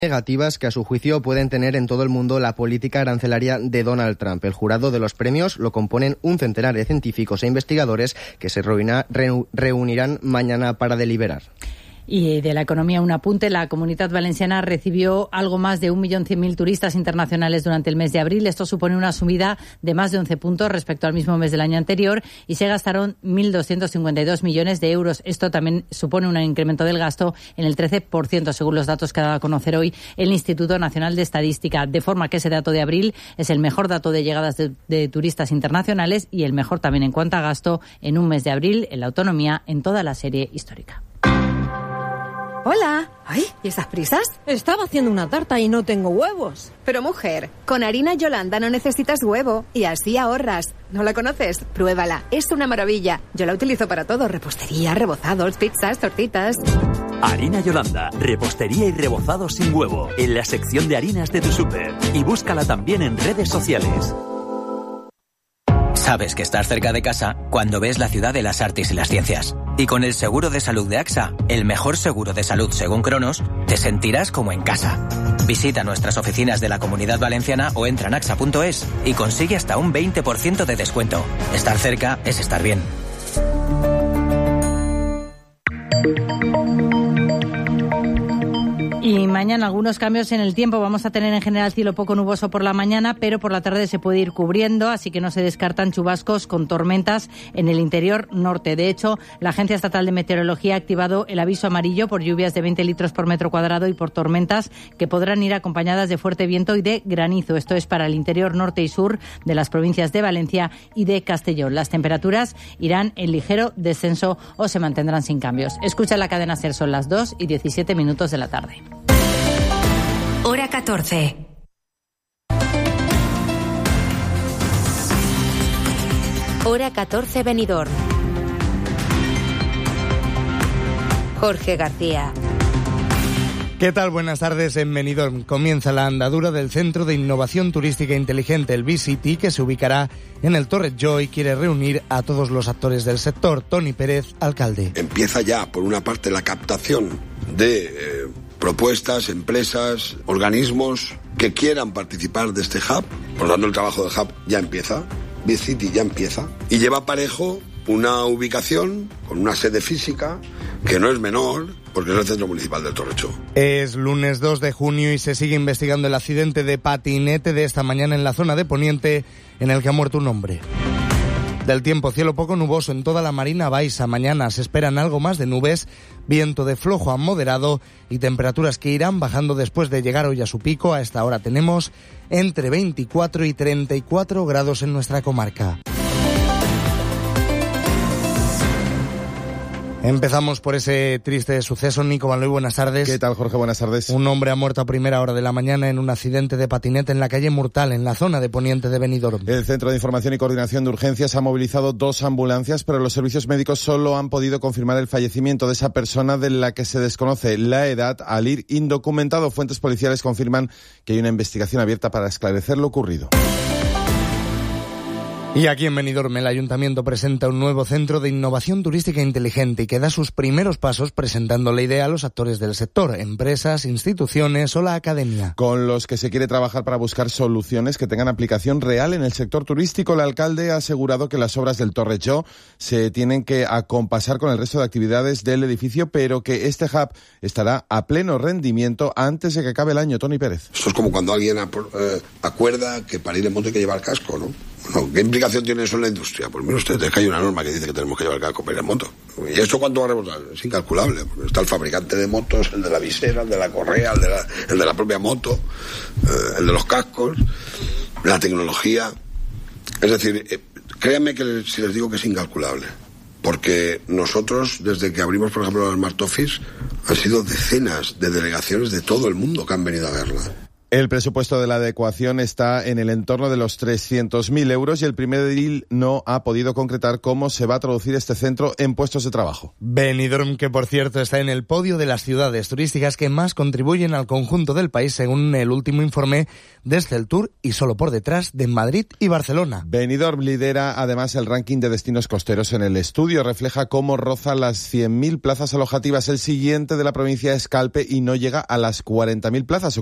negativas que a su juicio pueden tener en todo el mundo la política arancelaria de Donald Trump. El jurado de los premios lo componen un centenar de científicos e investigadores que se reunirán mañana para deliberar. Y de la economía un apunte, la Comunitat Valenciana recibió algo más de 1.100.000 turistas internacionales durante el mes de abril. Esto supone una subida de más de 11 puntos respecto al mismo mes del año anterior y se gastaron 1.252 millones de euros. Esto también supone un incremento del gasto en el 13%, según los datos que ha dado a conocer hoy el Instituto Nacional de Estadística. De forma que ese dato de abril es el mejor dato de llegadas de turistas internacionales y el mejor también en cuanto a gasto en un mes de abril en la autonomía en toda la serie histórica. Hola. Ay, ¿y esas prisas? Estaba haciendo una tarta y no tengo huevos. Pero mujer, con harina Yolanda no necesitas huevo y así ahorras. ¿No la conoces? Pruébala, es una maravilla. Yo la utilizo para todo, repostería, rebozados, pizzas, tortitas. Harina Yolanda, repostería y rebozados sin huevo, en la sección de harinas de tu súper. Y búscala también en redes sociales. Sabes que estás cerca de casa cuando ves la ciudad de las artes y las ciencias. Y con el seguro de salud de AXA, el mejor seguro de salud según Cronos, te sentirás como en casa. Visita nuestras oficinas de la Comunidad Valenciana o entra en axa.es y consigue hasta un 20% de descuento. Estar cerca es estar bien. Y mañana algunos cambios en el tiempo. Vamos a tener en general cielo poco nuboso por la mañana, pero por la tarde se puede ir cubriendo, así que no se descartan chubascos con tormentas en el interior norte. De hecho, la Agencia Estatal de Meteorología ha activado el aviso amarillo por lluvias de 20 litros por metro cuadrado y por tormentas que podrán ir acompañadas de fuerte viento y de granizo. Esto es para el interior norte y sur de las provincias de Valencia y de Castellón. Las temperaturas irán en ligero descenso o se mantendrán sin cambios. Escucha la cadena SER, son las 2:17 de la tarde. Hora 14. Hora 14 Benidorm. Jorge García. ¿Qué tal? Buenas tardes. En Benidorm comienza la andadura del Centro de Innovación Turística Inteligente, el BCT, que se ubicará en el Torrejó y quiere reunir a todos los actores del sector. Toni Pérez, alcalde. Empieza ya, por una parte, la captación de propuestas, empresas, organismos que quieran participar de este hub. Por lo tanto, el trabajo del hub ya empieza, BCT ya empieza, y lleva parejo una ubicación con una sede física que no es menor, porque es el Centro Municipal del Torrejó. Es lunes 2 de junio y se sigue investigando el accidente de patinete de esta mañana en la zona de Poniente, en el que ha muerto un hombre. Del tiempo, cielo poco nuboso en toda la Marina Baixa. Mañana se esperan algo más de nubes, viento de flojo a moderado y temperaturas que irán bajando después de llegar hoy a su pico. A esta hora tenemos entre 24 y 34 grados en nuestra comarca. Empezamos por ese triste suceso. Nico Manloy, buenas tardes. ¿Qué tal, Jorge? Buenas tardes. Un hombre ha muerto a primera hora de la mañana en un accidente de patinete en la calle Murtal, en la zona de Poniente de Benidorm. El Centro de Información y Coordinación de Urgencias ha movilizado 2 ambulancias, pero los servicios médicos solo han podido confirmar el fallecimiento de esa persona de la que se desconoce la edad al ir indocumentado. Fuentes policiales confirman que hay una investigación abierta para esclarecer lo ocurrido. Y aquí en Benidorm el Ayuntamiento presenta un nuevo centro de innovación turística inteligente y que da sus primeros pasos presentando la idea a los actores del sector, empresas, instituciones o la academia. Con los que se quiere trabajar para buscar soluciones que tengan aplicación real en el sector turístico. El alcalde ha asegurado que las obras del Torrejó se tienen que acompasar con el resto de actividades del edificio, pero que este hub estará a pleno rendimiento antes de que acabe el año. Toni Pérez. Esto es como cuando alguien acuerda que para ir en moto hay que llevar casco, ¿no? Bueno, ¿qué implicación tiene eso en la industria? Pues mire usted, es que hay una norma que dice que tenemos que llevar casco para ir en moto. ¿Y esto cuánto va a reportar? Es incalculable, porque está el fabricante de motos, el de la visera, el de la correa, el de la propia moto, el de los cascos, la tecnología. Es decir, créanme que si les digo que es incalculable. Porque nosotros, desde que abrimos, por ejemplo, el Smart Office, han sido decenas de delegaciones de todo el mundo que han venido a verla. El presupuesto de la adecuación está en el entorno de los 300.000 euros y el primer edil no ha podido concretar cómo se va a traducir este centro en puestos de trabajo. Benidorm, que por cierto está en el podio de las ciudades turísticas que más contribuyen al conjunto del país según el último informe de Exceltur y solo por detrás de Madrid y Barcelona. Benidorm lidera además el ranking de destinos costeros en el estudio. Refleja cómo roza las 100.000 plazas alojativas. El siguiente de la provincia es Calpe y no llega a las 40.000 plazas.